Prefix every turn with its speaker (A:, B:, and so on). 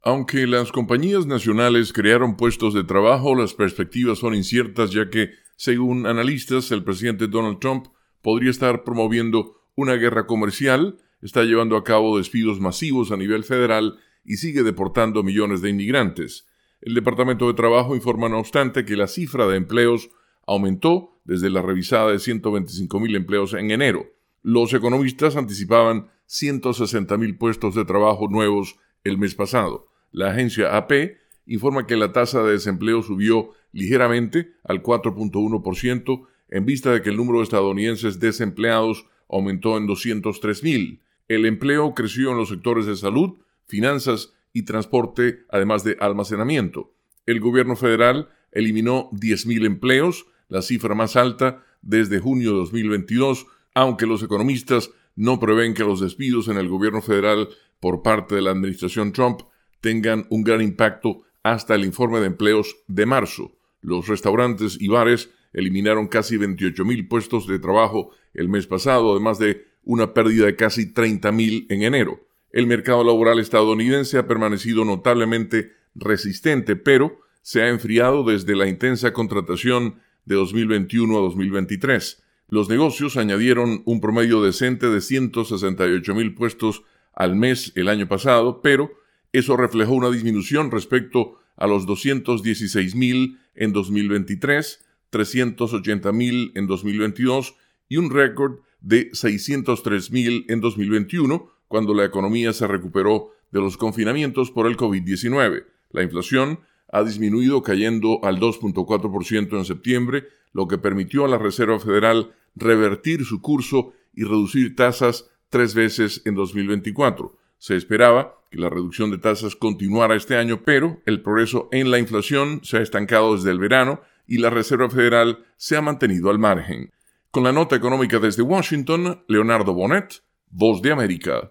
A: Aunque las compañías nacionales crearon puestos de trabajo, las perspectivas son inciertas ya que, según analistas, el presidente Donald Trump podría estar promoviendo una guerra comercial, está llevando a cabo despidos masivos a nivel federal y sigue deportando millones de inmigrantes. El Departamento de Trabajo informa, no obstante, que la cifra de empleos aumentó desde la revisada de 125,000 empleos en enero. Los economistas anticipaban 160,000 puestos de trabajo nuevos el mes pasado. La agencia AP informa que la tasa de desempleo subió ligeramente al 4.1% en vista de que el número de estadounidenses desempleados aumentó en 203,000. El empleo creció en los sectores de salud, finanzas y transporte, además de almacenamiento. El gobierno federal eliminó 10,000 empleos, la cifra más alta desde junio de 2022, aunque los economistas no prevén que los despidos en el gobierno federal por parte de la administración Trump tengan un gran impacto hasta el informe de empleos de marzo. Los restaurantes y bares eliminaron casi 28,000 puestos de trabajo el mes pasado, además de una pérdida de casi 30,000 en enero. El mercado laboral estadounidense ha permanecido notablemente resistente, pero se ha enfriado desde la intensa contratación de 2021 a 2023. Los negocios añadieron un promedio decente de 168,000 puestos al mes el año pasado, pero eso reflejó una disminución respecto a los 216,000 en 2023, 380,000 en 2022 y un récord de 603,000 en 2021, cuando la economía se recuperó de los confinamientos por el COVID-19. La inflación ha disminuido, cayendo al 2.4% en septiembre, lo que permitió a la Reserva Federal revertir su curso y reducir tasas 3 veces en 2024. Se esperaba que la reducción de tasas continuara este año, pero el progreso en la inflación se ha estancado desde el verano y la Reserva Federal se ha mantenido al margen. Con la nota económica desde Washington, Leonardo Bonet, Voz de América.